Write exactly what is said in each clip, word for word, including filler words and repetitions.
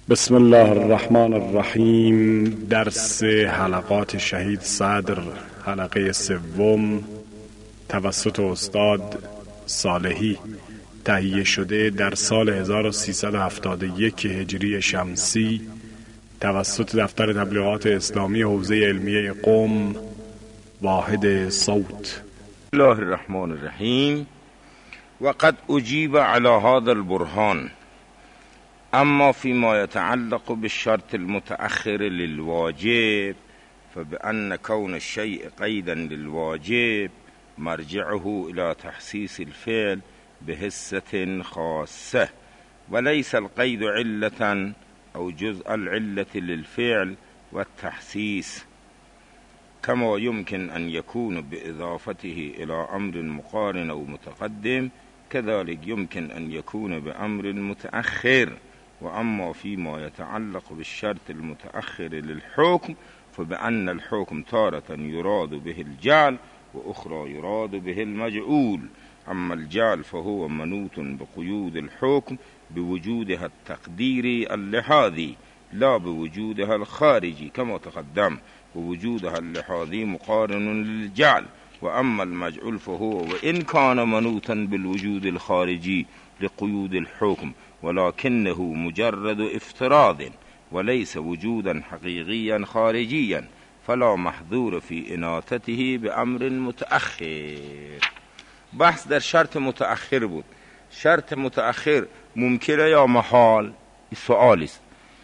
بسم الله الرحمن الرحیم. درس حلقات شهید صدر، حلقه سوم، توسط استاد صالحی، تهیه شده در سال هزار و سیصد و هفتاد و یک هجری شمسی توسط دفتر تبلیغات اسلامی حوزه علمیه قم، واحد صوت. بسم الله الرحمن الرحیم. وقد اجیب على هذا البرهان، اما فيما يتعلق بالشرط المتأخر للواجب فبأن كون الشيء قيدا للواجب مرجعه إلى تحسيس الفعل بحسة خاصة، وليس القيد علة أو جزء العلة للفعل والتحسيس، كما يمكن أن يكون بإضافته إلى أمر مقارن أو متقدم، كذلك يمكن أن يكون بأمر متأخر. وأما فيما يتعلق بالشرط المتأخر للحكم فبأن الحكم تارة يراد به الجعل وأخرى يراد به المجعول. أما الجعل فهو منوط بقيود الحكم بوجودها التقديري اللحاظي لا بوجودها الخارجي كما تقدم، ووجودها اللحاظي مقارن للجعل. وأما المجعول فهو وإن كان منوطا بالوجود الخارجي لقيود الحكم ولكنه مجرد افتراض وليس وجودا حقيقيا خارجيا فلا محظور في اناثته بأمر متأخر. بحث در شرط متأخر بود. شرط متأخر ممکنه یا محال؟ این سؤال است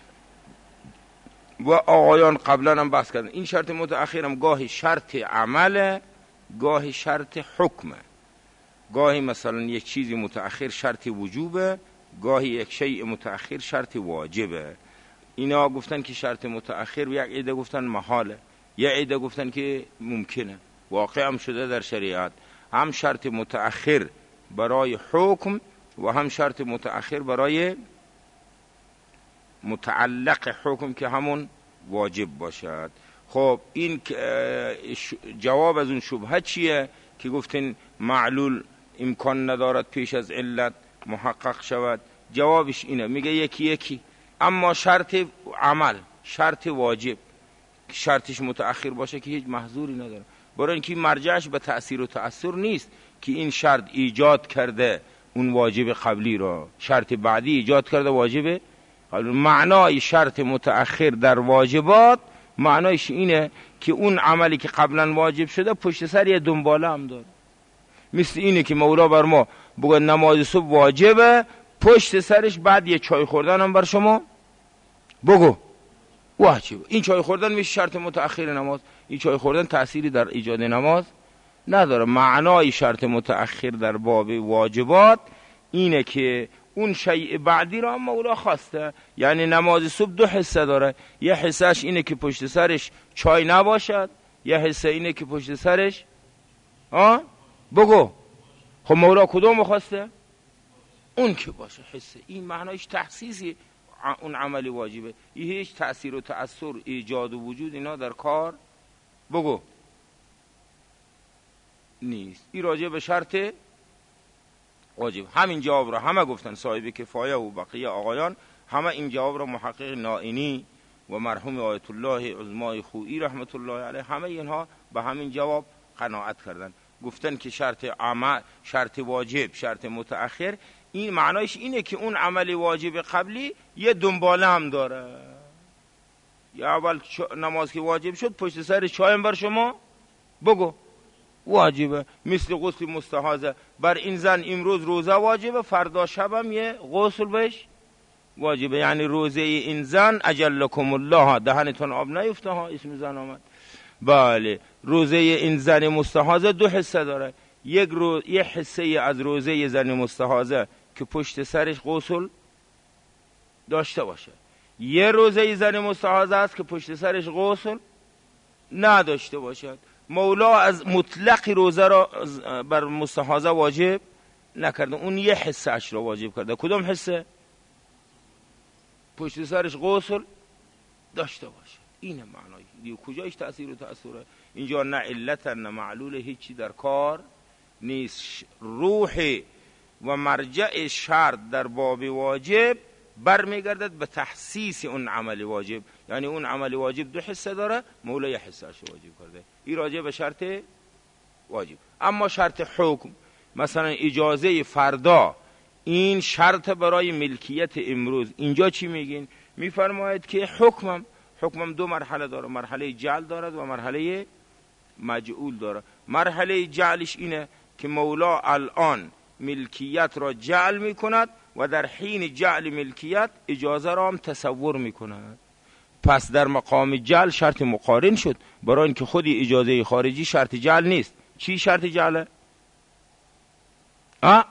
و آقایان قبلا هم بحث کردن. این شرط متأخر هم گاهی شرط عمله، گاهی شرط حکمه. گاهی مثلا یک چیزی متأخر شرط وجوبه، گاهی یک شیء متأخر شرط واجبه. اینا گفتن که شرط متأخر، و یک عده گفتن محاله، یک عده گفتن که ممکنه. واقع هم شده در شریعت، هم شرط متأخر برای حکم و هم شرط متأخر برای متعلق حکم که همون واجب باشد. خب این جواب از اون شبهه چیه که گفتن معلول امکان ندارد پیش از علت محقق شود؟ جوابش اینه، میگه یکی یکی. اما شرط عمل، شرط واجب، شرطش متأخر باشه که هیچ محظوری نداره، برای اینکه مرجعش به تأثیر و تأثر نیست که این شرط ایجاد کرده اون واجب قبلی را، شرط بعدی ایجاد کرده واجب قبلی. معنای شرط متأخر در واجبات معنایش اینه که اون عملی که قبلا واجب شده پشت سر یه دنباله هم داره. مثل اینه که مولا بر ما بگه نماز صبح واجبه، پشت سرش بعد یه چای خوردن هم بر شما بگو واجبه. این چای خوردن میشه شرط متأخر نماز. این چای خوردن تأثیری در ایجاد نماز نداره. معنای شرط متأخر در باب واجبات اینه که اون شیء بعدی را هم مولا خواسته. یعنی نماز صبح دو حصه داره، یه حصهش اینه که پشت سرش چای نباشد، یه حصه اینه که پشت سرش آه بگو. خب مولا کدوم خواسته؟ اون که باشه حصه. این معنایش تحسیسی اون عملی واجبه. این هیچ تأثیر و تأثیر، ایجاد و وجود اینا در کار بگو نیست. این راجع به شرط واجب. همین جواب را همه گفتن، صاحب کفایه و بقیه آقایان همه این جواب را، محقق نائینی و مرحوم آیت الله عظمای خویی رحمت الله علیه، همه اینها به همین جواب قناعت کردن. گفتن که شرط عمل، شرط واجب، شرط متأخر، این معنایش اینه که اون عمل واجب قبلی یه دنباله هم داره. یا اول نماز که واجب شد پشت سر چایم بر شما بگو واجبه. مثل غسل مستحاضه، بر این زن امروز روزه واجبه، فردا شبم یه غسل بهش واجبه. یعنی روزه این زن اجلکم الله، دهنتون آب نیفته ها، اسم زن آمد. بله، روزه این زن مستحاضه دو حصه داره. یک رو... یک حصه از روزه زن مستحاضه که پشت سرش غسل داشته باشه، یه روزه زن مستحاضه است که پشت سرش غسل نداشته باشد. مولا از مطلق روزه را بر مستحاضه واجب نکرده، اون یه حصه اش را واجب کرده. کدوم حصه؟ پشت سرش غسل داشته باشه. اینه معنای دیگه. کجایش تأثیر و تأثیره؟ اینجا نه علت نه معلول، هیچی در کار نیست. روح و مرجع شرط در باب واجب برمیگردد به تخصیص اون عمل واجب. یعنی اون عمل واجب دو حصه داره، مولا یه حصه اش واجب کرده. این راجع به شرط واجب. اما شرط حکم، مثلا اجازه فردا، این شرط برای ملکیت امروز. اینجا چی میگین؟ میفرماید که حکمم حکمم دو مرحله داره، مرحله جعل دارد و مرحله مجعول داره. مرحله جعلش اینه که مولا الان ملکیت را جعل میکند و در حین جعل ملکیت اجازه را هم تصور میکند. پس در مقام جعل شرط مقارن شد، برای اینکه خودی اجازه خارجی شرط جعل نیست. چی شرط جعله؟ آه؟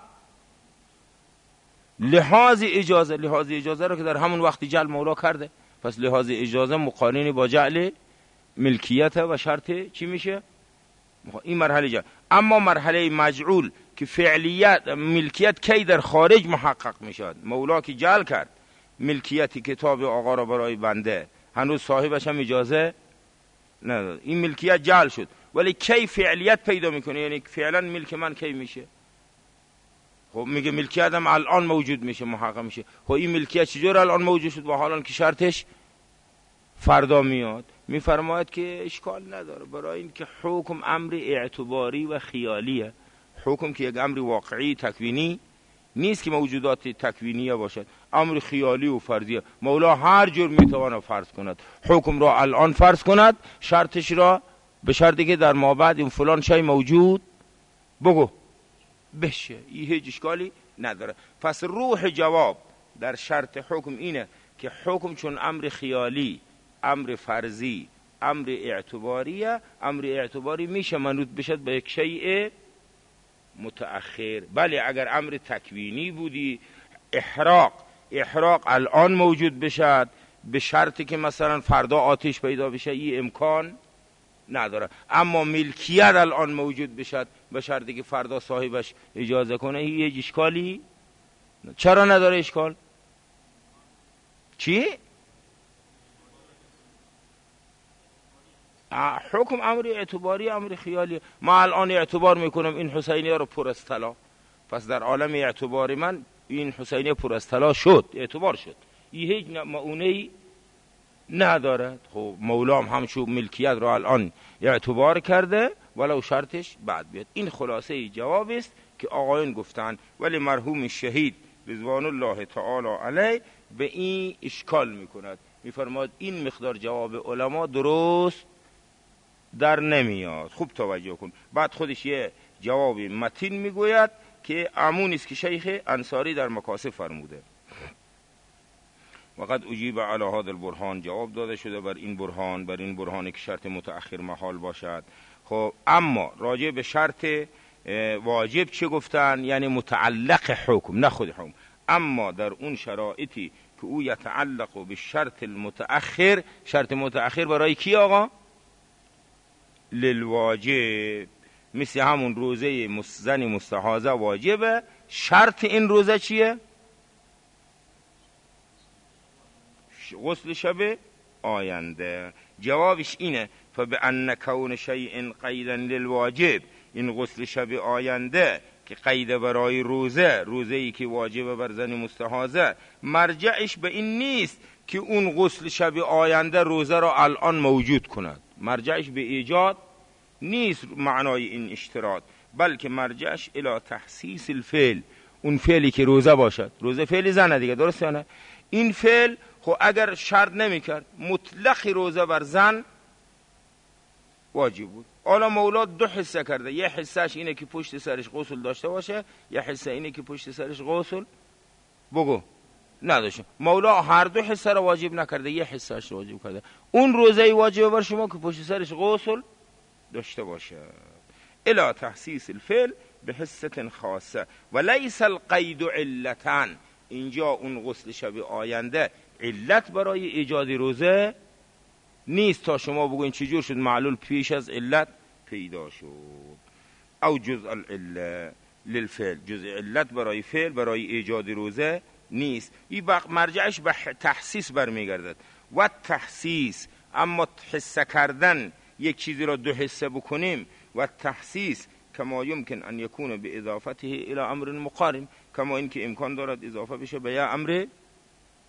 لحاظ اجازه. لحاظ اجازه را که در همون وقت جعل مولا کرده، پس لحاظ اجازه مقارن با جعل ملکیت و شرط چی میشه؟ این مرحله جعل. اما مرحله مجعول که فعلیت ملکیت کی در خارج محقق میشد، مولا که جعل کرد ملکیت کتاب آقا را برای بنده، هنوز صاحبش هم اجازه نداد، این ملکیت جعل شد، ولی کی فعلیت پیدا میکنه؟ یعنی فعلا ملک من کی میشه؟ خب میگه ملکیت هم الان موجود میشه، محقق میشه. خب این ملکیت چجور الان موجود شد و حالا که شرطش فردا میاد؟ میفرماید که اشکال نداره، برای این که حکم امر اعتباری و خیالیه. حکم که یک امر واقعی تکوینی نیست که موجودات تکوینیه باشد، امر خیالی و فرضیه. مولا هر جور میتواند فرض کند. حکم را الان فرض کند، شرطش را به شرطی که در ما بعد این فلان شای موجود بگو بشه، این هیچ اشکالی نداره. پس روح جواب در شرط حکم اینه که حکم چون امر خیالی، امر فرضی، امر اعتباریه، امر اعتباری میشه منوط بشد به یک شیء متأخر. بله اگر امر تکوینی بودی، احراق احراق الان موجود بشد به شرطی که مثلا فردا آتش پیدا بشه، این امکان نداره. اما ملکیت الان موجود بشد به شرطی که فردا صاحبش اجازه کنه، این یه اشکالی چرا نداره اشکال؟ چی؟ حکم امر اعتباری، امر خیالی. ما الان اعتبار میکنم این حسینیه رو پر از طلا، پس در عالم اعتبار من این حسینیه پر از طلا شد، اعتبار شد، این هیچ معونه‌ای ندارد. خب مولا هم همشو ملکیت رو الان اعتبار کرده ولو شرطش بعد بیاد. این خلاصه جواب است که آقایان گفتن، ولی مرحوم شهید رضوان الله تعالی علیه به این اشکال میکند، میفرماد این مقدار جواب علما درست در نمیاد. خوب توجه کن. بعد خودش یه جواب متین میگوید که امون است که شیخ انصاری در مکاسب فرموده. وقد اجیب علی هذا البرهان، جواب داده شده بر این برهان، بر این برهانی که شرط متأخر محال باشد. خب اما راجع به شرط واجب چه گفتن؟ یعنی متعلق حکم، نه خود حکم. اما در اون شرایطی که او یتعلق به شرط المتأخر، شرط متأخر برای کی آقا؟ للواجب. مثل همون روزه زن مستحاضه واجبه، شرط این روزه چیه؟ غسل شب آینده. جوابش اینه فبأن کون شیء قیدا للواجب، این غسل شب آینده که قید برای روزه، روزه ای که واجبه بر زن مستحاضه، مرجعش به این نیست که اون غسل شب آینده روزه را الان موجود کند، مرجعش به ایجاد نیست معنای این اشتراط، بلکه مرجعش الی تحسیس الفعل، اون فعلی که روزه باشد. روزه فعل زنه دیگه، درسته نه؟ این فعل خب اگر شرط نمی کرد مطلق روزه بر زن واجب بود. حالا مولا دو حصه کرده، یه حصهش اینه که پشت سرش غسل داشته باشه، یه حصه اینه که پشت سرش غسل بگو نداشته. مولا هر دو حصه را واجب نکرده، یه حصهش واجب کرده. اون روزه واجب بر شما که پشت سرش غسل داشته باشه. الی تحسیس الفعل به حصه خاصه و لیس القید علتا. اینجا اون غسل شب آینده علت برای ایجاد روزه نیست تا شما بگوین چجور شد معلول پیش از علت پیدا شد. او جزء العله للفعل، جزء علت برای فعل برای ایجاد روزه نیست. این مرجعش به تحسیس برمیگردد. و تحسیس، اما حصه کردن یک چیزی را دو حصه بکنیم، و تحسیس کما یمکن ان یکون به اضافته الى امر مقارن، کما این که امکان دارد اضافه بشه به یه امر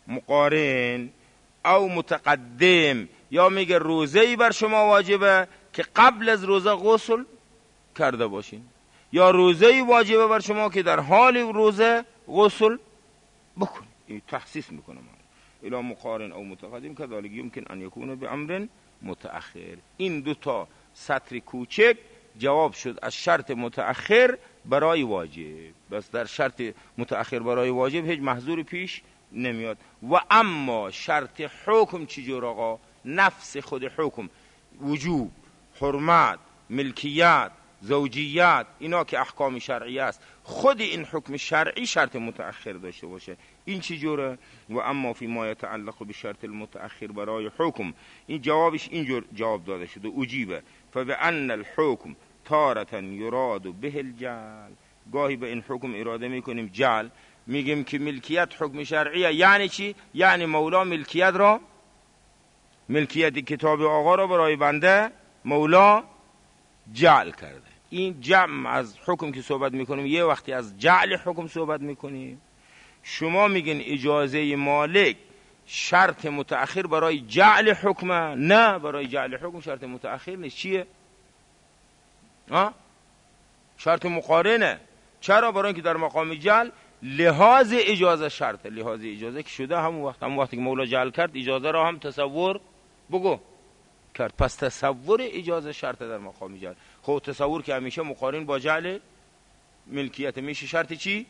مقارن او متقدم، یا میگه روزه‌ای بر شما واجبه که قبل از روزه غسل کرده باشین، یا روزه‌ای واجبه بر شما که در حال روزه غسل بکنید. این تخصیص میکنه الا مقارن او متقدم كذلك يمكن ان يكون بامر متأخر. این دو تا سطر کوچک جواب شد از شرط متأخر برای واجب. بس در شرط متأخر برای واجب هیچ محظوری پیش نمیاد. و اما شرط حکم چجور آقا؟ نفس خود حکم، وجوب، حرمت، ملکیت، زوجیت، اینا که احکام شرعی است، خود این حکم شرعی شرط متأخر داشته باشه. این چجوره؟ و اما فی ما یتعلق بشرط المتأخر برای حکم، این جوابش اینجور جواب داده شده اجیبه فبأن الحکم تارة یراد به الجعل. گاهی به این حکم اراده میکنیم جعل، میگیم که ملکیت حکم شرعیه. یعنی چی؟ یعنی مولا ملکیت را، ملکیت کتاب آقا را برای بنده مولا جعل کرده. این جمع از حکم که صحبت میکنیم یه وقتی از جعل حکم صحبت میکنیم. شما میگین اجازه مالک شرط متأخر برای جعل حکمه؟ نه، برای جعل حکم شرط متأخر نیست. چیه؟ ها؟ شرط مقارنه. چرا؟ برای اینکه در مقام جعل لحاظ اجازه شرطه. لحاظ اجازه که شده همون وقت، همون وقتی که مولا جعل کرد اجازه را هم تصور بگو کرد. پس تصور اجازه شرطه در مقام جعل. خب تصور که همیشه مقارن با جعل ملکیت میشه شرط چی؟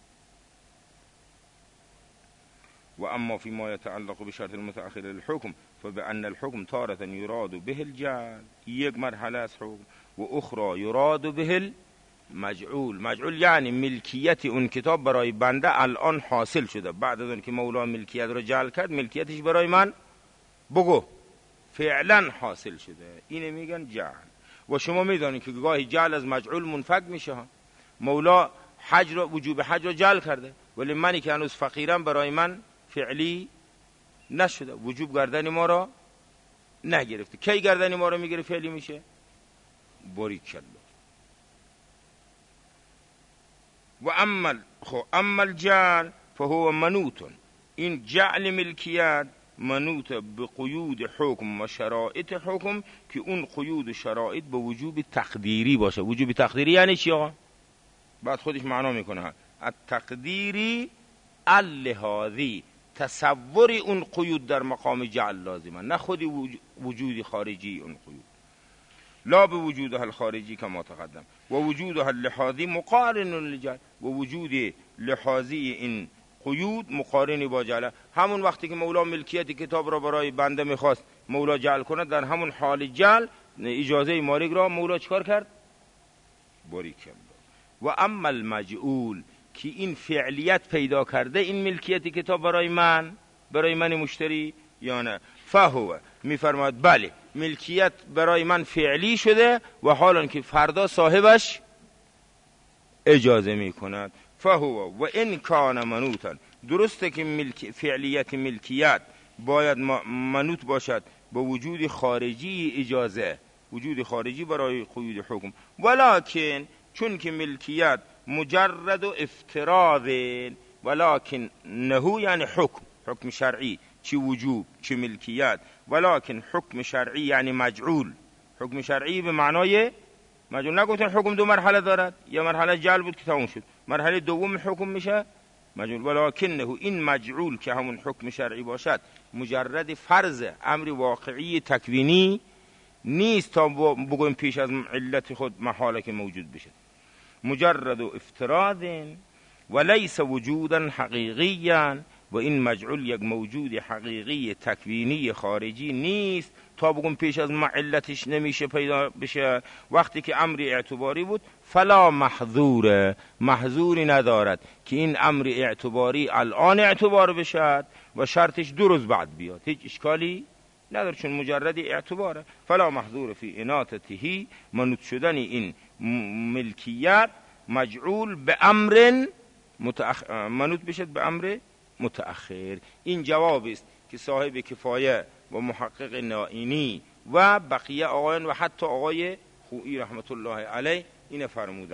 و اما فی ما یتعلق بشرط المتأخر الحکم فبأن الحکم تارة یراد به الجعل، یک مرحله از حکم، و اخرى یراد به المجعول. مجعول یعنی ملکیت اون کتاب برای بنده الان حاصل شده، بعد از اون که مولا ملکیت رو جعل کرد ملکیتش برای من بگو فعلا حاصل شده. اینه میگن جعل. و شما میدونید که گاهی جعل از مجعول منفک میشه. مولا حج رو، وجوب حج رو جعل کرده، ولی منی که هنوز فقیرم برای من فعلی نشده، وجوب گردن ما را نگرفته. کی گردن ما را میگیره فعلی میشه؟ باریکالله. و اما خو اما الجعل فهو منوط، این جعل ملکیت منوط به قیود حکم و شرایط حکم که اون قیود و شرایط به وجوب تقدیری باشه. وجوب تقدیری یعنی چی آقا؟ بعد خودش معنا میکنه. التقدیری اللحاظی، تصور اون قیود در مقام جعل لازمه، نه خود وجود خارجی اون قیود. لا به وجودها الخارجی کما تقدم و وجودها اللحاظی مقارن للجعل، و وجود لحاظی این قیود مقارنی با جعل. همون وقتی که مولا ملکیت کتاب را برای بنده میخواست مولا جعل کنه، در همون حال جعل اجازه مالک را مولا چکار کرد؟ باریکالله. و اما المجعول که این فعلیت پیدا کرده، این ملکیت کتاب برای من، برای من مشتری یا نه، فهو میفرماد بله ملکیت برای من فعلی شده و حالا که فردا صاحبش اجازه میکند. فهو و این کان منوطا، درسته که ملک فعلیت ملکیت باید منوط باشد با وجود خارجی اجازه، وجود خارجی برای قیود حکم، ولکن چون که ملکیت مجرد و افتراض، ولکن نهو یعنی حکم، حکم شرعی، چی وجوب چی ملکیت، ولکن حکم شرعی یعنی مجعول. حکم شرعی به معنای مجعول. نگفتن حکم دو مرحله دارد، یه مرحله جعل بود که تموم شد، مرحله دوم حکم میشه مجعول. ولکن نهو این مجعول که همون حکم شرعی باشد مجرد فرض امر واقعی تکوینی نیست تا بگویم پیش از علت خود محاله که موجود بشه. مجرد و افتراض وليس وجودا حقیقیا، و این مجعول یک موجود حقیقی تکوینی خارجی نیست تا بگم پیش از ما علتش نمیشه پیدا بشه. وقتی که امر اعتباری بود فلا محظور، محظوری ندارد که این امر اعتباری الان اعتبار بشد و شرطش دو روز بعد بیاد، هیچ اشکالی نداره چون مجرد اعتباره. فلا محظور فی اناتته، منوط شدن این ملکیت مجعول به امر متأخر، منوط بشد به امر متأخر. این جواب است که صاحب کفایه و محقق نائینی و بقیه آقایان و حتی آقای خویی رحمت الله علیه این فرمودن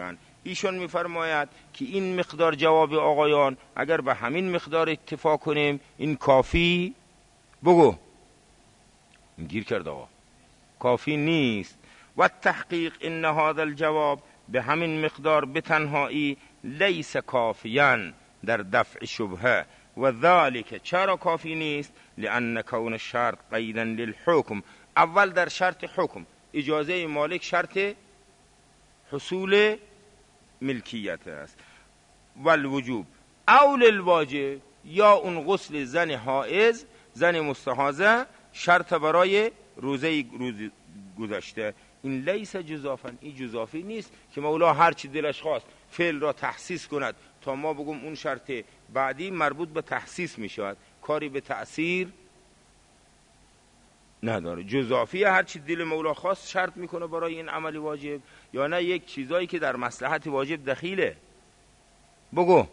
ایشون میفرماید که این مقدار جواب آقایان اگر به همین مقدار اتفاق کنیم این کافی، بگو گیر کرد آقا، کافی نیست. و تحقیق ان هذا الجواب به همین مقدار به تنهایی لیس کافیاً در دفع شبهه. و ذالک، چرا کافی نیست؟ لأن کون الشرط قیدا للحکم، اول در شرط حکم اجازه مالک شرط حصول ملکیت است. و الوجوب او للواجب، یا اون غسل زن حائض، زن مستحاضه شرط برای روزه گذشته، این لیس جزافا، این جزافی نیست که مولا هر چی دلش خواست فعل را تخصیص کند تا ما بگم اون شرط بعدی مربوط به تخصیص می شود، کاری به تأثیر نداره. جزافی هر چی دل مولا خواست شرط میکنه برای این عمل واجب، یا نه یک چیزایی که در مصلحت واجب دخیله، بگو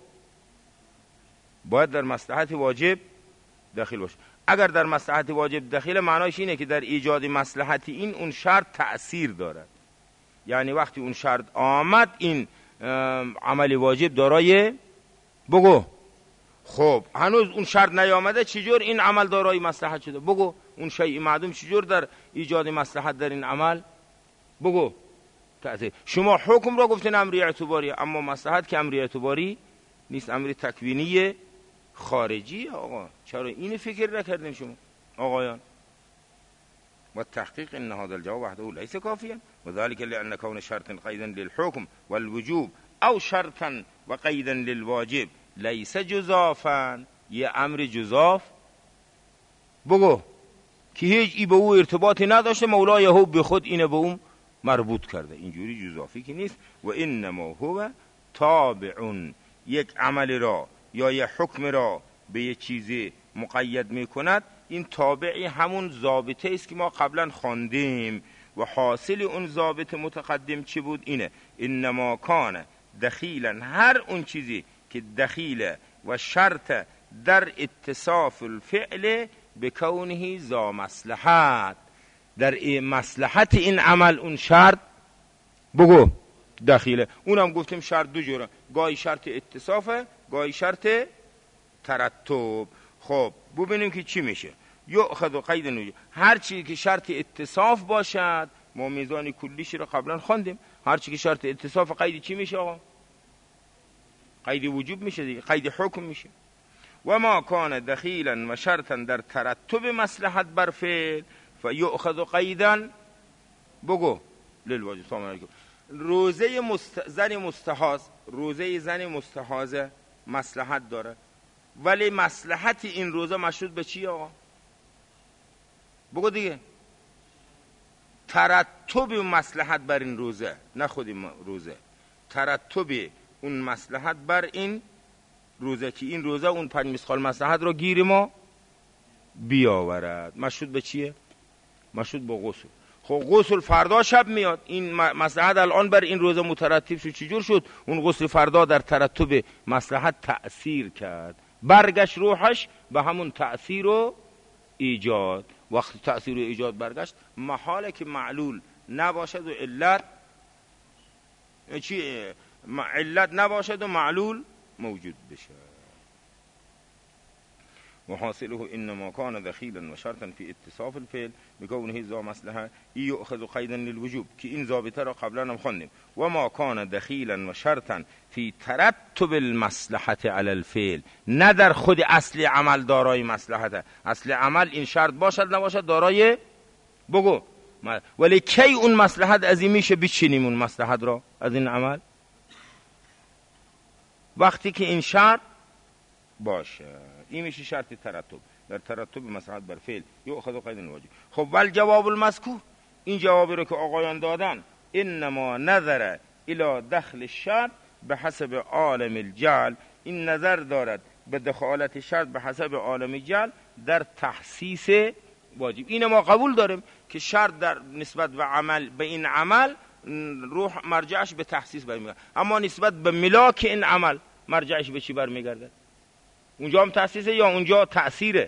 باید در مصلحت واجب داخل باشه. اگر در مصلحت واجب داخل معنایش اینه که در ایجاد مصلحت این اون شرط تأثیر دارد، یعنی وقتی اون شرط آمد این عمل واجب دارای، بگو خب هنوز اون شرط نیامده چجور این عمل دارای مصلحت شده؟ بگو اون شیء معدوم چجور در ایجاد مصلحت در این عمل؟ بگو تأثیر. شما حکم را گفتین امری اعتباری، اما مصلحت که امری اعتباری نیست، امری تکوینی خارجی. آقا چرا این فکر نکردین شما آقایان؟ و تحقیق ان هذا الجواب وحده ليس كافيا وذلك لان كون شرط قيدا للحكم والوجوب او شرطا وقيدا للواجب ليس جزافا، یه امر جزاف، بگو که هیچ ای به او ارتباطی نداشته، مولا یهو به خود اینه به اون مربوط کرده، اینجوری جزافی که نیست. و انما هو تابع، یک عمل را یا یک حکم را به یک چیزی مقید می کند، این تابعی همون ضابطه است که ما قبلا خواندیم. و حاصل اون ضابط متقدم چی بود؟ اینه انما کان دخیلا، هر اون چیزی که دخیله و شرط در اتصاف الفعل بکونه ذا مصلحت، در مصلحت این عمل اون شرط، بگو دخیله. اونم گفتیم شرط دو جوره، گاهی شرط اتصافه، گاهی شرط ترتب. خب ببینیم که چی میشه. یؤخذ قید نوجه، هر چی که شرط اتصاف باشد، ما میزان کلیش رو قبلا خواندیم، هر چی که شرط اتصاف قید چی میشه آقا؟ قید وجوب میشه دیگه، قید حکم میشه. و ما کان دخیلا و شرطا در ترتب مصلحت بر فعل فیؤخذ قیدا، بگو للواجب. سلام علیکم. روزه مست... زن مستحاض، روزه زن مستحاضه مصلحت داره، ولی مصلحت این روزه مشروط به چی آقا؟ بگو دیگه. ترتب مصلحت بر این روزه، نه خود این روزه، ترتب اون مصلحت بر این روزه که این روزه اون پنج مسخال مصلحت رو گیر ما بیاورد. مشروط به چیه؟ مشروط به غسل. خب غسل فردا شب میاد، این مصلحت الان بر این روزه مترتب شد، چجور شد؟ اون غسل فردا در ترتب مصلحت تأثیر کرد، برگشت روحش به همون تأثیر و ایجاد. وقتی تأثیر و ایجاد برگشت، محاله که معلول نباشد و علت چی؟ علت نباشد و معلول موجود بشه. و حاصله انما کان دخیلا و شرطا فی اتصاف الفعل بکونه ذا مصلحه یؤخذ قیدا للوجوب، که این ضابطه را قبلا هم خواندیم. و ما کان دخیلا و شرطا فی ترتب المصلحه علی الفعل، نه در خود اصل عمل دارای مصلحته، اصل عمل این شرط باشد نباشد دارای، بگو ولی کی اون مصلحت از این میشه بچینیم اون مصلحت را از این عمل؟ وقتی که این شرط باشه، این میشه شرط ترتب، در ترتب مصلحت بر فعل یؤخذ قید الواجب. خب ول جواب المذکور، این جوابی رو که آقایان دادن، انما نظر الى دخل الشرط به حسب عالم الجعل، این نظر دارد به دخالت شرط به حسب عالم جعل در تخصیص واجب. این ما قبول داریم که شرط در نسبت به عمل به این عمل روح مرجعش به تخصیص برمیگرده، اما نسبت به ملاک این عمل مرجعش به چی برمیگرده؟ اونجا هم تأسیسه یا اونجا تأثیره؟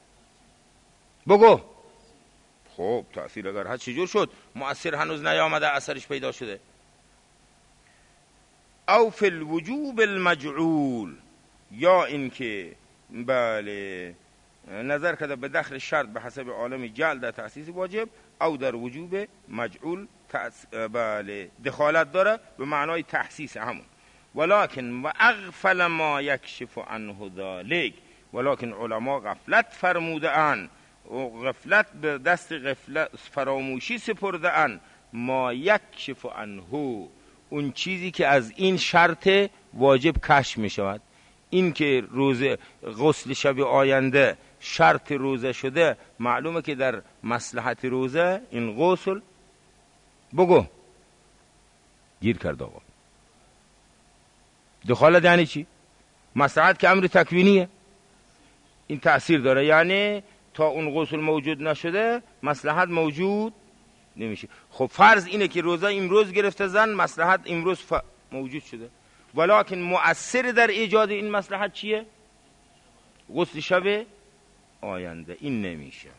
بگو. خب تأثیر اگر هست چجور شد؟ مؤثر هنوز نیامده اثرش پیدا شده. او فی الوجوب المجعول، یا اینکه بله نظر کرده به دخل شرط به حسب عالم جعل در تأسیس واجب، او در وجوب مجعول بله دخالت داره به معنای تحسیس همون. ولکن و اغفل ما یکشف عنه ذلک، ولکن علما غفلت فرموده ان، غفلت به دست غفلت فراموشی سپرده ان، ما یکشف عنه، اون چیزی که از این شرط واجب کشف می شود. این که روزه غسل شب آینده شرط روزه شده، معلومه که در مصلحت روزه این غسل بگو گیر کرد آقا. دخالت یعنی چی؟ مصلحت که امر تکوینیه، این تأثیر داره، یعنی تا اون غسل موجود نشده مصلحت موجود نمیشه. خب فرض اینه که روزه امروز گرفته زن، مصلحت امروز ف... موجود شده، ولکن مؤثر در ایجاد این مصلحت چیه؟ غسل شب آینده، این نمیشه.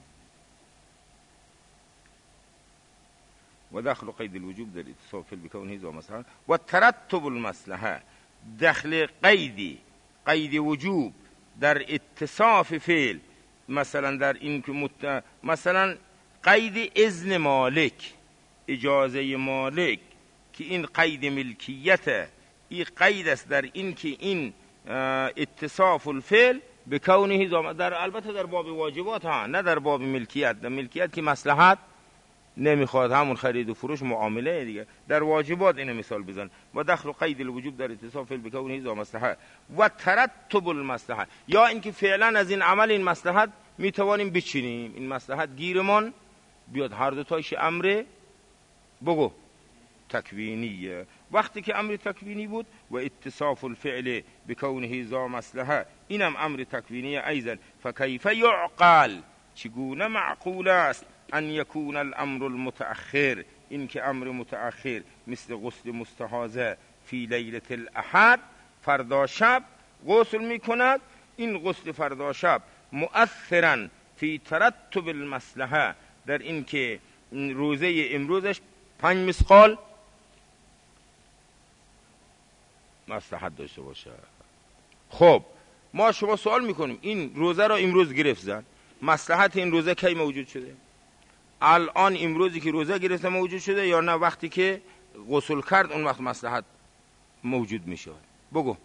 و دخل قید الوجوب در اتصاف بکونه ذا مصلحه و ترتب المصلحه، دخل قیدی قید وجوب در اتصاف فعل، مثلا در این که مت... مثلا قید اذن مالک، اجازه مالک که این قید ملکیت، این قید است در این که این اتصاف الفعل بکونه ذا، در البته در باب واجبات ها، نه در باب ملکیت. در ملکیت که مصلحت نمیخواد، همون خرید و فروش معامله دیگه. در واجبات اینو مثال بزن. و دخل قید الوجوب در اتصاف فعل بکونه ذا مصلحه و ترتب المصلحه، یا اینکه فعلا از این عمل این مصلحت میتوانیم بچینیم، این مصلحت گیرمان بیاد. هر دو تایش امر بگو تکوینیه. وقتی که امر تکوینی بود و اتصاف الفعل بکونه ذا مصلحه، اینم امر تکوینیه ایضا. فکیف یعقل، چگونه معقول است ان یکون الامر المتأخر، این که امر متأخر مثل غسل مستحاضه فی لیلة الاحد، فردا شب غسل میکند، این غسل فردا شب مؤثرا فی ترتب المصلحه، در این که روزه امروزش پنج مسقال مصلحت داشته باشه. خب ما شما سوال میکنیم این روزه را امروز گرفت زن، مصلحت این روزه کی موجود شده؟ الان امروزی که روزه گرفته موجود شده، یا نه وقتی که غسل کرد اون وقت مصلحت موجود میشه؟ بگو.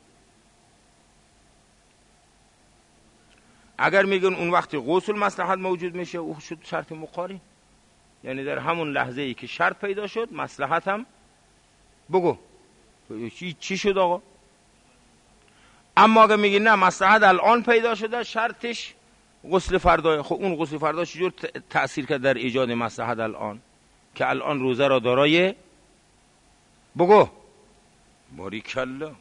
اگر میگن اون وقت غسل مصلحت موجود میشه، او شد شرط مقارن، یعنی در همون لحظه ای که شرط پیدا شد مصلحت هم بگو چی, چی شد آقا؟ اما اگر میگی نه مصلحت الان پیدا شده، شرطش غسل فردا، خب اون غسل فردا چجور تأثیر کرد در ایجاد مصلحت الان که الان روزه را دارای بگو باریکلا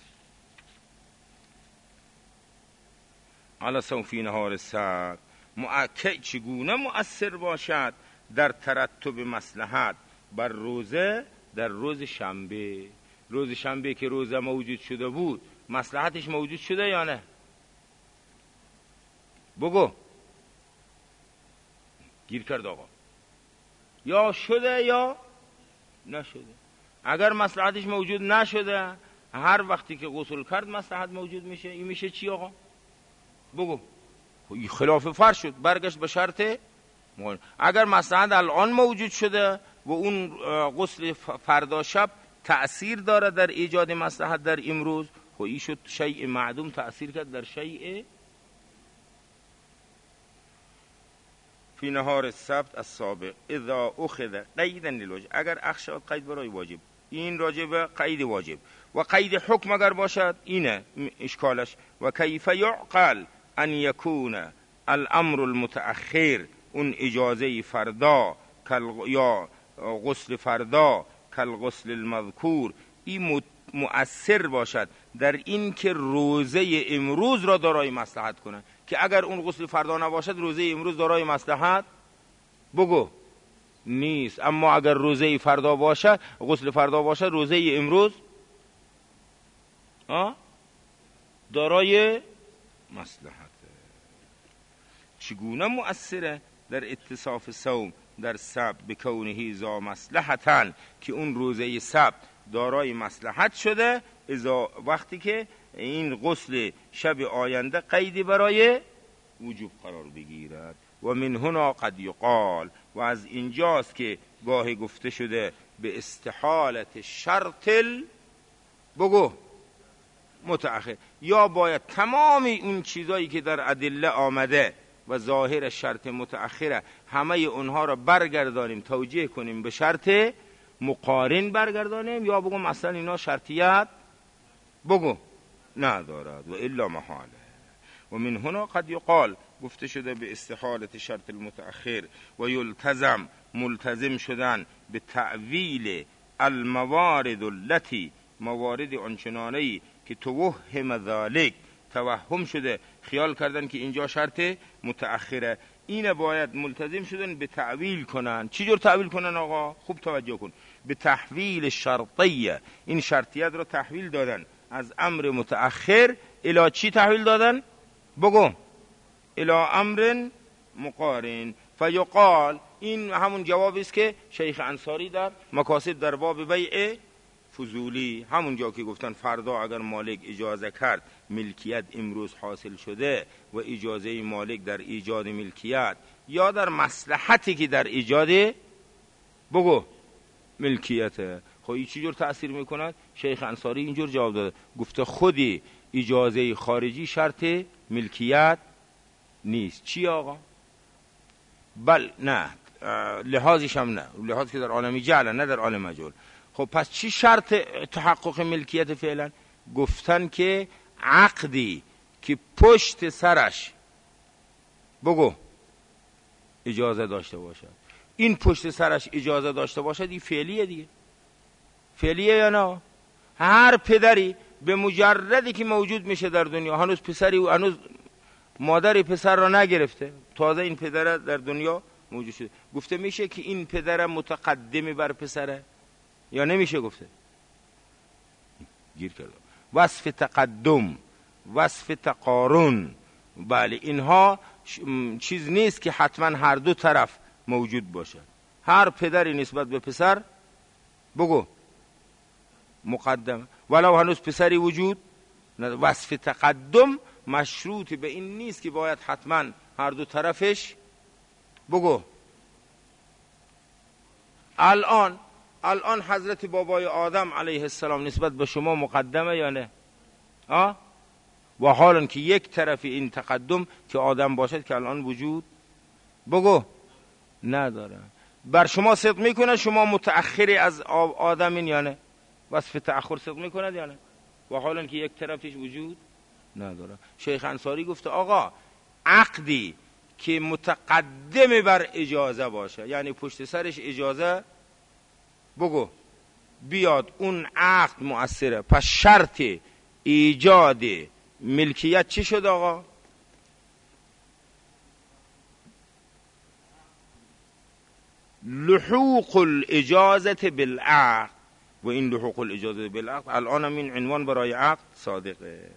علی صوفی نهار سعد مؤکد، چگونه مؤثر باشد در ترتب مصلحت بر روزه در روز شنبه. روز شنبه که روزه موجود شده بود، مصلحتش موجود شده یا نه؟ بگو. گیر کرد آقا، یا شده یا نشده. اگر مصلحتش موجود نشده، هر وقتی که غسل کرد مصلحت موجود میشه، این میشه چی آقا؟ بگو. خلاف فرض شد، برگشت به شرط مهم. اگر مصلحت الان موجود شده و اون غسل فردا شب تأثیر داره در ایجاد مصلحت در امروز، خب این شد شیء معدوم تأثیر کرد در شیء فی نهار السبت السابق اذا اخذ قیدا للواجب، اگر اخشاد قید برای واجب، این راجع به قید واجب. و قید حکم اگر باشد، اینه اشکالش. و کیف یعقل ان یکون الامر المتأخر، اون اجازه فردا یا غسل فردا کل غسل المذکور، این مؤثر باشد در این که روزه امروز را دارای مصلحت کنه، که اگر اون غسل فردا نباشد روزه امروز دارای مصلحت بگو نیست. اما اگر روزه فردا باشد، غسل فردا باشد، روزه امروز آه دارای مصلحت. چگونه مؤثره در اتصاف صوم در سبت بکونه ذا مصلحتن، که اون روزه سبت دارای مصلحت شده اذا وقتی که این غسل شب آینده قیدی برای وجوب قرار بگیرد. و من هنا قد یقال، و از اینجاست که گاهی گفته شده به استحالت شرط ال بگو متأخر، یا باید تمام اون چیزایی که در ادله آمده و ظاهر شرط متأخره همه اونها را برگردانیم توجیه کنیم به شرط مقارن برگردانیم، یا بگو مثلا اینا شرطیت بگو ندارد و الا محاله. و من هنا قد یقال، گفته شده به استحالت شرط المتأخر و یلتزم، ملتزم شدن به تعویل الموارد التي، موارد آنچنانه‌ای که توهم ذالک، توهم شده خیال کردن که اینجا شرط متأخره، این باید ملتزم شدن به تعویل کنن. چی جور تعویل کنن آقا؟ خوب توجه کن. به تحویل شرطیه، این شرطیت رو تحویل دادن از امر متأخر الی چی تحویل دادن؟ بگو الی امر مقارن. فیقال، این همون جوابی است که شیخ انصاری در مکاسب در باب بیع فضولی، همون جا که گفتن فردا اگر مالک اجازه کرد ملکیت امروز حاصل شده و اجازه مالک در ایجاد ملکیت یا در مصلحتی که در ایجاد بگو ملکیت، خب این چی جور تأثیر میکند؟ شیخ انصاری اینجور جواب داده، گفته خودی اجازه خارجی شرط ملکیت نیست. چی آقا؟ بل نه، لحاظش هم نه، لحاظ که در عالم جعل نه در عالم مجهول. خب پس چی شرط تحقق ملکیت فعلا؟ گفتن که عقدی که پشت سرش بگو اجازه داشته باشد، این پشت سرش اجازه داشته باشد، این فعلیه دیگه، فعلیه یا نه؟ هر پدری به مجردی که موجود میشه در دنیا، هنوز پسری و هنوز مادری پسر را نگرفته، تازه این پدر در دنیا موجود شده، گفته میشه که این پدر متقدمی بر پسره یا نمیشه؟ گفته گیر کرده. وصف تقدم، وصف تقارن، بله اینها چیز نیست که حتما هر دو طرف موجود باشه. هر پدری نسبت به پسر بگو مقدم ولو هنوز پسری وجود نداره. وصف تقدم مشروط به این نیست که باید حتما هر دو طرفش بگو. الان الان حضرت بابای آدم علیه السلام نسبت به شما مقدمه یا نه؟ آه؟ و حالا که یک طرف این تقدم که آدم باشد که الان وجود بگو نداره، بر شما صدق میکنه شما متأخری از آدمین یا نه؟ وصف تأخر صدق میکند یا نه؟ و حالا که یک طرفش وجود نداره. شیخ انصاری گفته آقا عقدی که متقدم بر اجازه باشه، یعنی پشت سرش اجازه بگو بیاد، اون عقد مؤثره. پس شرط ایجاد ملکیت چی شد آقا؟ لحوق الاجازه بالعقد، و این لحوق الاجازه بالعقد الان هم این عنوان برای عقد صادقه.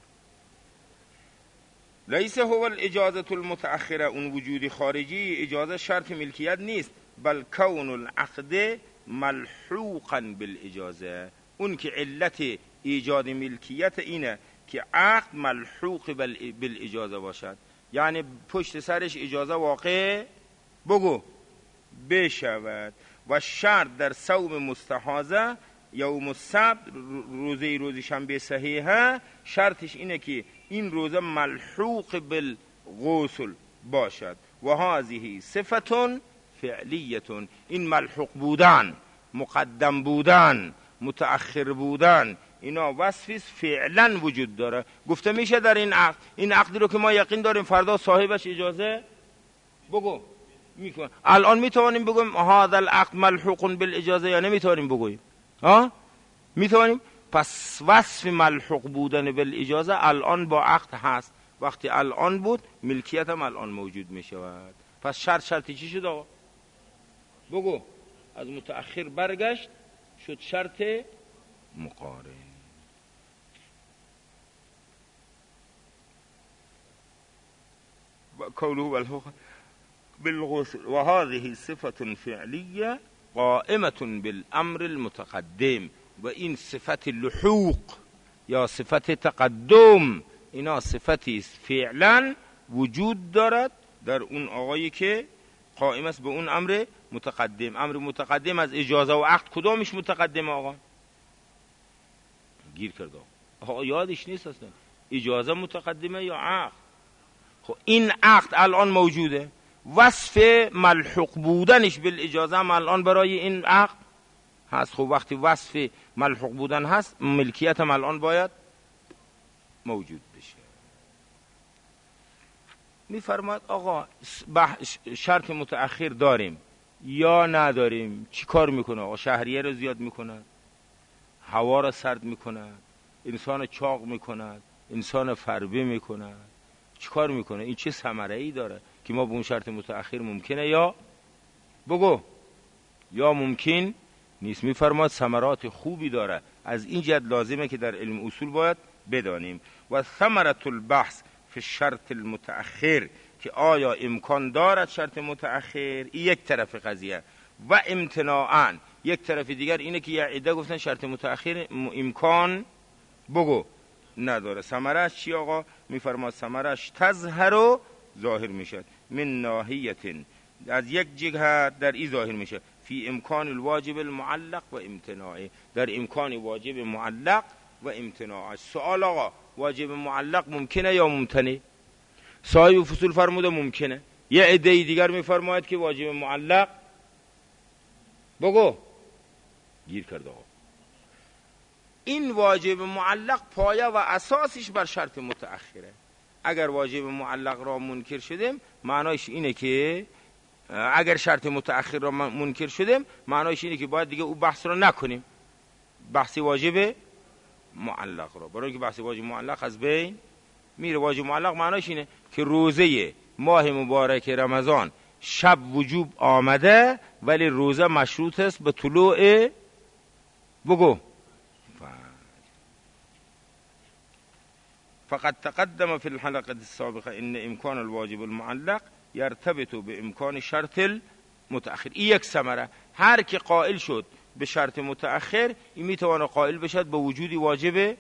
لیس هو الاجازه المتأخره، اون وجود خارجی اجازه شرط ملکیت نیست، بل کون العقد ملحوقا بالاجازه، اون که علت ایجاد ملکیت اینه که عقد ملحوق بالاجازه باشد، یعنی پشت سرش اجازه واقع بگو بشود. و شرط در صوم مستحاضه یوم السبت، روزه روز شنبه صحیحه، شرطش اینه که این روزه ملحوق بالغسل باشد. و هذه صفت فعلیه، این ملحوق بودن، مقدم بودن، متأخر بودن، اینا وصفی فعلا وجود داره. گفته میشه در این عقد، این عقدی رو که ما یقین داریم فردا صاحبش اجازه بگو میکنه، الان میتوانیم بگویم هذا العقد ملحوق بالاجازه یا نمیتوانیم بگوییم؟ ها میتوانیم. پس وصف ملحوق بودن بالاجازه الان با عقد هست، وقتی الان بود ملکیت هم الان موجود میشود. پس شرط شرطی چی شد آقا؟ بگو. از متأخر برگشت شد شرط مقارن. قوله بالغسل و هذه صفة فعلیه قائمة بالامر المتقدم، و این صفت لحوق یا صفت تقدم، اینا صفتی است فعلا وجود دارد در اون آقایی که قائم است به اون امر متقدم. امر متقدم از اجازه و عقد کدامش متقدم آقا؟ گیر کرده آقا، یادش نیست اصلا اجازه متقدمه یا عقد. خب این عقد الان موجوده، وصف ملحوق بودنش بالاجازه هم الان برای این عقد هست. خب وقتی وصف ملحوق بودن هست، ملکیت هم الان باید موجود بشه. میفرماد آقا شرط متأخر داریم یا نداریم، چی کار میکنه آقا؟ شهریه رو زیاد میکند، هوا رو سرد میکند، انسان چاق میکند، انسان فربه میکند، چی کار میکنه؟ این چه ثمره ای داره که ما به اون شرط متأخر ممکنه یا بگو یا ممکن نیست؟ میفرماد ثمرات خوبی داره. از این جهت لازمه که در علم اصول باید بدانیم. و ثمرة البحث فی شرط المتأخر، که آیا امکان دارد شرط متأخر، این یک طرف قضیه. و امتناعاً یک طرف دیگر اینه که یه عده گفتن شرط متأخر امکان بگو نداره. ثمرش چی آقا؟ میفرماد ثمرش تظهر و ظاهر میشه من ناحیت، از یک جهت در این ظاهر میشه فی امکان الواجب المعلق و امتناعه، در امکان واجب معلق و امتناعه. سوال آقا واجب معلق ممکنه یا ممتنع؟ صاحب فصول فرموده ممکنه. یه عده دیگر میفرماید که واجب معلق بگو گیر کرده آقا. این واجب معلق پایه و اساسش بر شرط متأخره. اگر واجب معلق را منکر شدیم معنایش اینه که اگر شرط متأخر را منکر شدیم معنایش اینه که باید دیگه او بحث را نکنیم، بحث واجب معلق را، برای که بحث واجب معلق از بین میره. واجب معلق معنایش اینه که روزه ماه مبارک رمضان شب وجوب آمده ولی روزه مشروط است به طلوع بگو. فقد تقدم في الحلقة السابقة ان امکان الواجب المعلق یرتبط به امکان شرط المتأخر. این یک ثمره. هر که قائل شد به شرط متأخر این میتونه قائل بشد به وجود واجب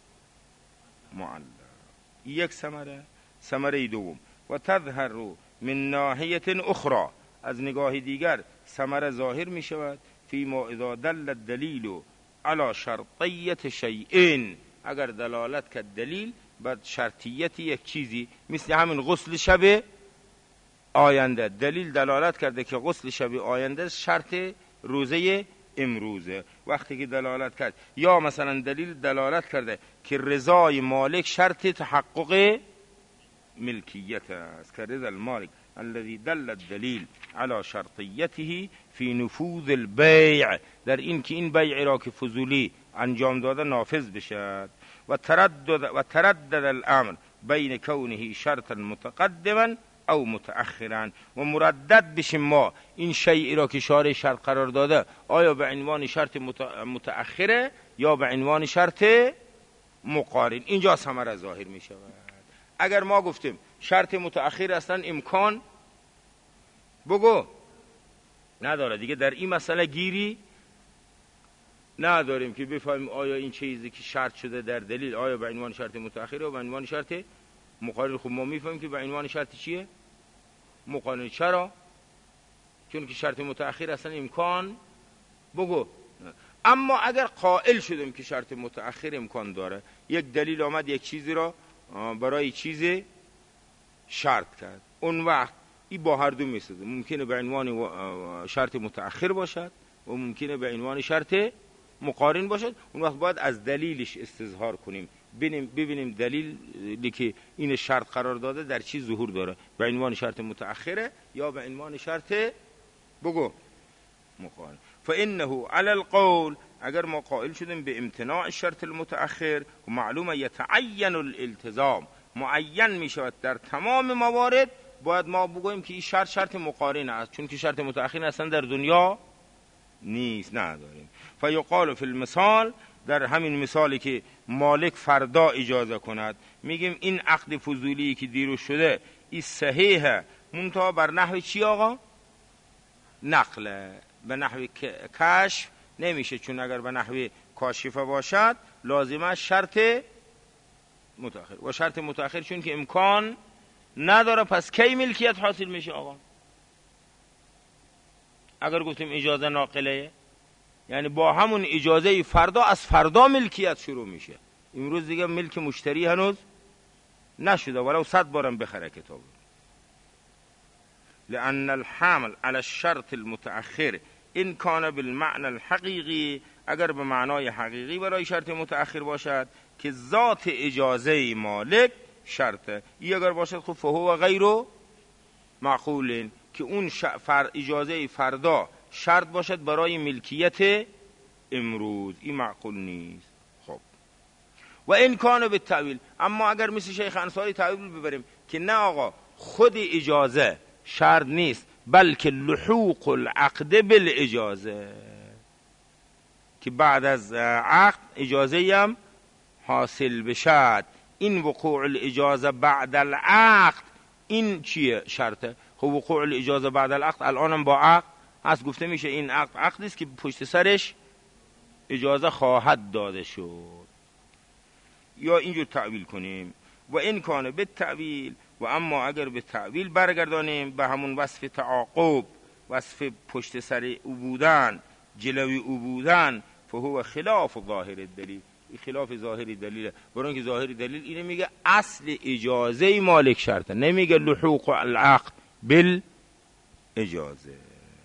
معلق. این یک ثمره. ثمره دوم و تظهر من ناحیه اخرى، از نگاه دیگر ثمره ظاهر می شود فيما اذا دل الدلیل على شرطیت شیء، اگر دلالت کرد دلیل بر شرطیت یک چیزی، مثل همین غسل شب آینده، دلیل دلالت کرده که غسل شب آینده شرط روزه امروزه. وقتی که دلالت کرد یا مثلا دلیل دلالت کرده که رضای مالک شرط تحقق ملکیت است، که رضا المالک الذي دل الدلیل على شرطیته فی نفوذ البیع، در این که این بیع را که فضولی انجام داده نافذ بشد. و تردد و تردد الامر بین کونه شرطا متقدما او متأخرا، و مردد بشیم ما این شیئی را که شارع شرط قرار داده آیا به عنوان شرط متأخره یا به عنوان شرط مقارن. اینجا ثمره ظاهر می شود. اگر ما گفتیم شرط متأخر اصلا امکان بگو نداره، دیگه در این مسئله گیری نداریم که بفهمیم آیا این چیزی که شرط شده در دلیل آیا به عنوان شرط متأخر یا به عنوان شرط مقارن. خب ما میفهمیم که به عنوان شرط چیه؟ مقارن. چرا؟ چون که شرط متأخر اصلا امکان بگو. اما اگر قائل شدیم که شرط متأخر امکان داره، یک دلیل آمد یک چیزی را برای چیز شرط کرد، اون وقت این با هر دو میسازه، ممکنه به عنوان شرط متأخر باشد و ممکنه به عنوان شرط مقارن باشد. اون وقت باید از دلیلش استظهار کنیم، ببینیم دلیلی که این شرط قرار داده در چی ظهور داره، به عنوان شرط متأخره یا به عنوان شرط بگو مقارن. فانه علی القول، اگر ما قائل شدیم به امتناع شرط المتأخر و معلومه یتعین الالتزام، معین می شود در تمام موارد، باید ما بگوییم که این شرط شرط مقارن است، چون که شرط متأخر اصلا در دنیا نیست، نداریم. فیقال فی المثال، در همین مثالی که مالک فردا اجازه کند، میگیم این عقد فضولی که دیروز شده این صحیحه، منتها بر نحو چی آقا؟ نقل، به نحو کشف نمیشه، چون اگر به نحو کاشفه باشد لازمه شرط متأخر. و شرط متأخر چون که امکان نداره، پس کی ملکیت حاصل میشه آقا؟ اگر گفتیم اجازه ناقله، یعنی با همون اجازه فردا از فردا ملکیت شروع میشه. امروز دیگه ملک مشتری هنوز نشده ولو صد بارم بخره کتاب. لأن الحامل على الشرط المتأخر إن كان بالمعنى الحقيقي، اگر به معنای حقیقی برای شرط متأخر باشد که ذات اجازه مالک شرطه، ای اگر باشد خب فهو غیر معقول، که اون فر اجازه فردا شرط باشد برای ملکیت امروز، این معقول نیست. خب و این کانه به تعویل، اما اگر مثل شیخ انصاری تعویل ببریم که نه آقا خود اجازه شرط نیست بلکه لحوق العقد بالاجازه، که بعد از عقد اجازه هم حاصل بشد، این وقوع الاجازه بعد العقد این چیه شرطه؟ خب وقوع الاجازه بعد العقد الانم با عقد هست، گفته میشه این عقد عقدی است که پشت سرش اجازه خواهد داده شد. یا اینجور تعویل کنیم و این کانه به تعویل، و اما اگر به تعویل برگردانیم به همون وصف تعاقب، وصف پشت سر او بودن، جلوی او بودن، فهو خلاف ظاهر دلیل، خلاف ظاهر دلیل، برای اینکه ظاهر دلیل اینه میگه اصل اجازه مالک شرطه، نمیگه لحوق العقد بالاجازه.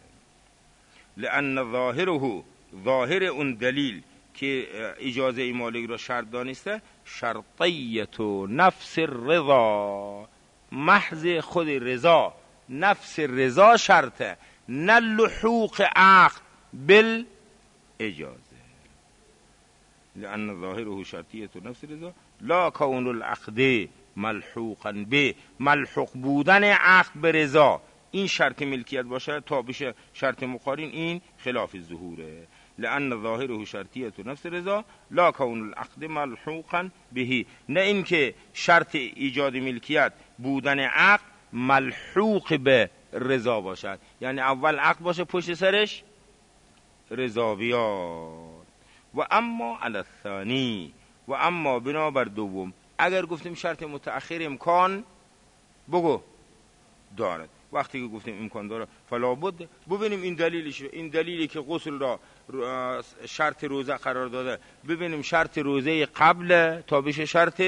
لأن ظاهره، ظاهر اون دلیل که اجازه مالک را شرط دانسته، شرطیت و نفس الرضا، محض خود رضا، نفس رضا شرطه، نه لحوق عقد بالاجازه. لأن ظاهره شرطیت و نفس رضا لا کون العقد ملحوقا به، ملحوق بودن عقد به رضا این شرط ملکیت باشه تا بشه شرط مقارن، این خلاف ظهوره. لأن ظاهره شرطیت و نفس رضا لا کون العقد ملحوقا به، نه اینکه شرط ایجاد ملکیت بودن عقد ملحوق به رضا باشد، یعنی اول عقد باشه پشت سرش رضا بیاد. و اما علی الثانی، و اما بنابر دوم، اگر گفتیم شرط متأخر امکان بگو دارد، وقتی که گفتیم امکان داره فلا بد، ببینیم این دلیلش، این دلیلی که غسل را شرط روزه قرار داده، ببینیم شرط روزه قبل تا بشه شرط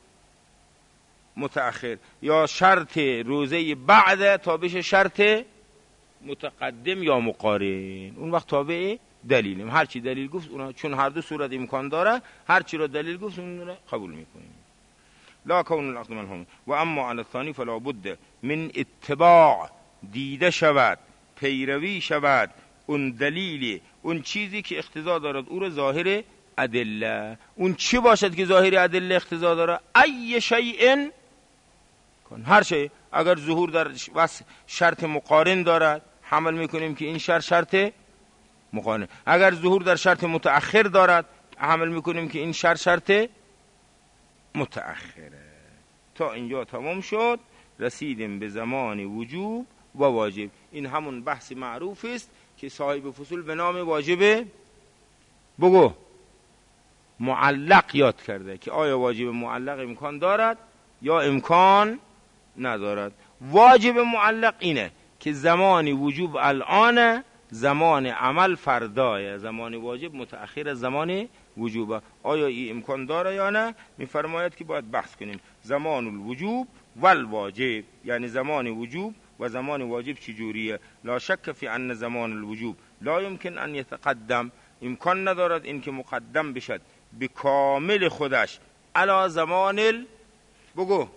متأخر، یا شرط روزه بعد تا بشه شرط متقدم یا مقارن، اون وقت تابع دلیلیم. هر چی دلیل گفت اونا، چون هر دو صورت امکان داره، هر چی را دلیل گفت اون را قبول میکنیم. لا کون العقد ملحوقا. و اما علی الثانی فلا بد من اتباع، دیده شود، پیروی شود اون دلیل، اون چیزی که اقتضا دارد او را ظاهر ادله. اون چی باشد که ظاهر ادله اقتضا داره؟ ای شیء کن، هر شی. اگر ظهور در شرط مقارن دارد حمل میکنیم که این شرط شرط مقارن، اگر ظهور در شرط متأخر دارد حمل میکنیم که این شرط شرط متأخره. تا اینجا تمام شد، رسیدیم به زمان وجوب و واجب. این همون بحث معروف است که صاحب فصول به نام واجب بگو معلق یاد کرده، که آیا واجب معلق امکان دارد یا امکان ندارد. واجب معلق اینه که زمان وجوب الان، زمان عمل فردای، زمان واجب متأخر از زمان وجوب، آیا این امکان داره یا نه؟ میفرماید که باید بحث کنیم زمان الوجوب و الواجب، یعنی زمان وجوب و زمان واجب چجوریه. لا شک فی ان زمان الوجوب لا يمكن ان يتقدم، امکان ندارد این که مقدم بشد به کامل خودش علی زمان ال... بگو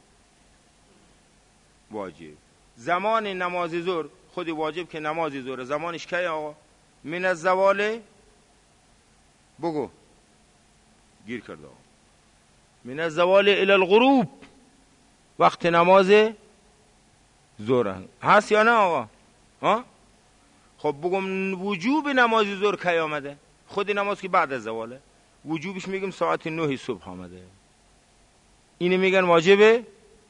واجب. زمان نماز ظهر خود واجب که نماز ظهر زمانش کی آقا؟ من از زوال بگو گیر کرده آقا. من از زوال الی الغروب، وقت نماز ظهر هست یا نه آقا؟ ها؟ خب بگم وجوب نماز ظهر کی آمده؟ خود نماز که بعد از زواله، وجوبش میگم ساعت نه صبح آمده، اینو میگن واجب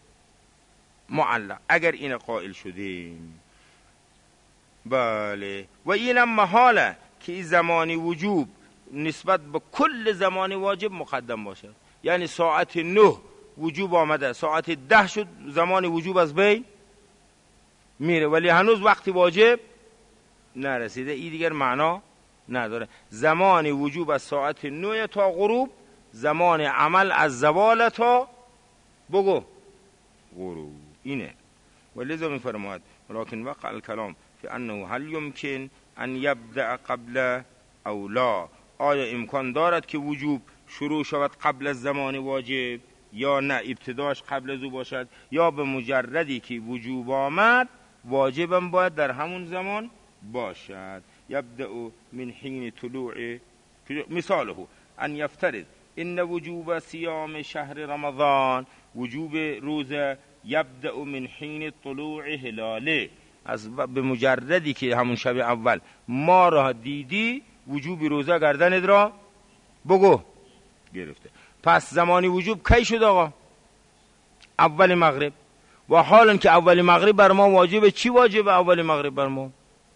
معلق اگر این قائل شدیم. بله. و اینم محاله که زمانی وجوب نسبت به کل زمان واجب مقدم باشد. یعنی ساعت نه وجوب آمده، ساعت ده شد، زمان وجوب از بین میره، ولی هنوز وقتی واجب نرسیده. این دیگر معنا نداره. زمان وجوب از ساعت نه تا غروب، زمان عمل از زوال تا بگو غروب. اینه. ولذا میفرماید ولكن وقع الكلام فی انه هل يمكن ان يبدأ قبل او لا، آیا امکان دارد که وجوب شروع شود قبل از زمان واجب یا نه ابتداش قبل از او باشد، یا به مجردی که وجوب آمد واجبم باید در همون زمان باشد. یبدأ من حین طلوع، مثاله ان یفترض ان وجوب صیام شهر رمضان، وجوب روزه یبدأ من حین طلوع هلاله، از به مجردی که همون شب اول ما را دیدی وجوب روزه گردنت را بگو گرفته. پس زمانی وجوب کی شد آقا؟ اول مغرب. و حالا که اول مغرب بر ما واجبه، چی واجبه اول مغرب بر ما؟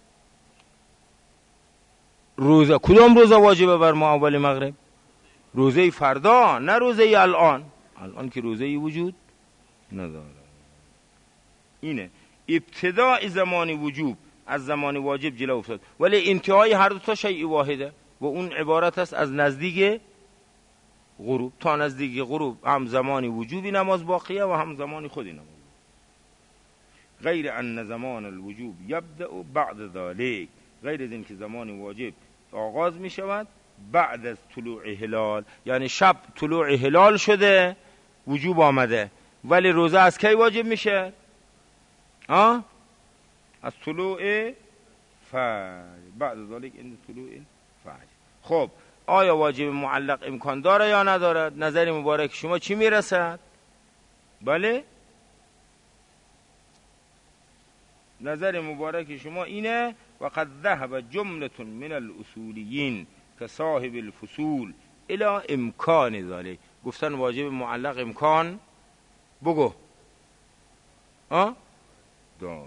روزه. کدام روزه واجبه بر ما اول مغرب؟ روزه فردا، نه روزه الان. الان که روزه وجود نداره. اینه ابتداء زمان وجوب از زمان واجب جلو افتاد، ولی انتهای هر دو تا شیء واحده و اون عبارت است از نزدیک غروب. تا نزدیک غروب هم زمان وجوبی نماز باقیه و هم زمان خودی نماز. غیر ان زمان الوجوب یبدأ بعد ذلك، غیر از این که زمان واجب آغاز می شود بعد از طلوع هلال. یعنی شب طلوع هلال شده وجوب آمده، ولی روزه از کی واجب میشه؟ آه؟ از طلوع فجر، بعد ذلك این طلوع فجر. خب آیا واجب معلق امکان داره یا نداره؟ نظر مبارک شما چی میرسد؟ بله نظر مبارک شما اینه وقد ذهب جملة من الاصولیین كصاحب الفصول الى امکان ذلك. گفتن واجب معلق امکان بگو آه داره.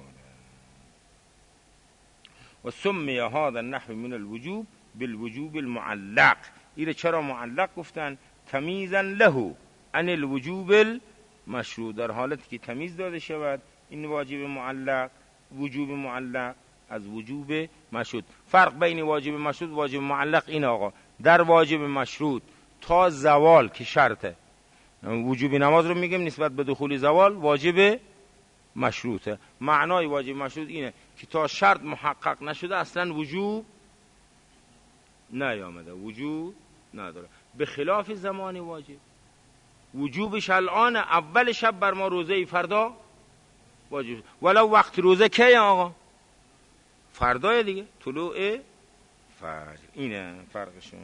و سمی هذا النحو من الوجوب بالوجوب المعلق. اینه چرا معلق گفتن؟ تمیزا له عن الوجوب المشروط، در حالتی که تمیز داده شود این واجب معلق، وجوب معلق از وجوب مشروط. فرق بین واجب مشروط و واجب معلق این آقا، در واجب مشروط تا زوال که شرطه، وجوب نماز رو میگیم نسبت به دخول زوال واجب مشروطه. معنای واجب مشروط اینه که تا شرط محقق نشده اصلا وجوب نیامده، وجوب نداره. به خلاف زمان واجب وجوبش الان اول شب بر ما روزه فردا واجب، ولو وقت روزه کی آقا؟ فردای دیگه طلوع فجر. اینه فرقشون.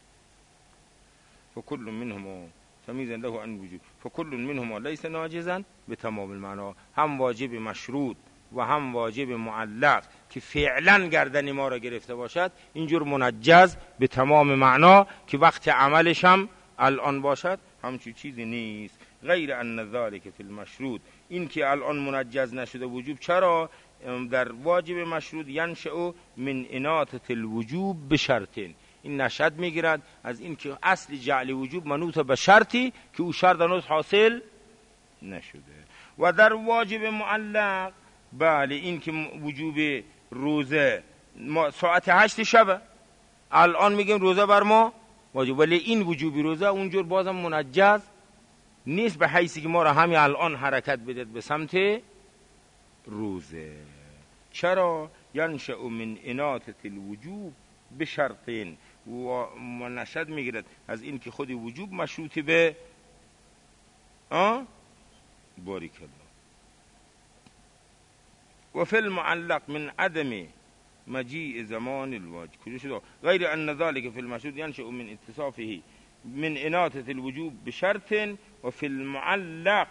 فكل منهما تمیزا له عن وجوب فكل منهما ليس ناجزا بتمام المعنى. هم واجب مشروط و هم واجب معلق که فعلا گردن ما را گرفته باشد اینجور منجز به تمام معنا که وقت عملش هم الان باشد همچون چیزی نیست. غیر ان ذلك فی المشروط، این که الان منجز نشده وجوب، چرا؟ در واجب مشروط ینشأ من اناطة الوجوب بشرطین، این نشأت میگیرد از این که اصل جعل وجوب منوط به شرطی که او شرط هنوز حاصل نشده. و در واجب معلق بله این که وجوب روزه ساعت هشت شبه الان میگیم روزه بر ما واجب، ولی این وجوب روزه اونجور بازم منجز نیست به حیثی که ما را همین الان حرکت بدید به سمت روزه. چرا؟ ینشأ من اناطة الوجوب بشرطین، و نشد میگیرد از این که خود وجوب مشروط به آه باریک الله. و فی المعلق من عدم مجیء زمان الواجب غیر ان ذلك فی المشروط ینشأ من اتصافه من اناطة الوجوب بشرط و فی المعلق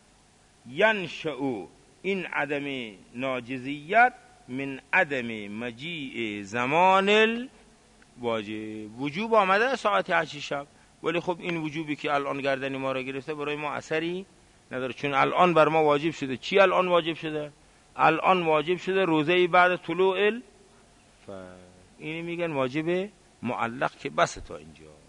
ینشأ این عدم ناجزیت من عدم مجیء زمان الواجب. وجوب آمده ساعت هشت شب، ولی خب این وجوبی که الان گردن ما را گرفته برای ما اثری نداره، چون الان بر ما واجب شده. چی الان واجب شده؟ الان واجب شده روزه بعد طلوع الفجر. اینی میگن واجب معلق که بس تا اینجا.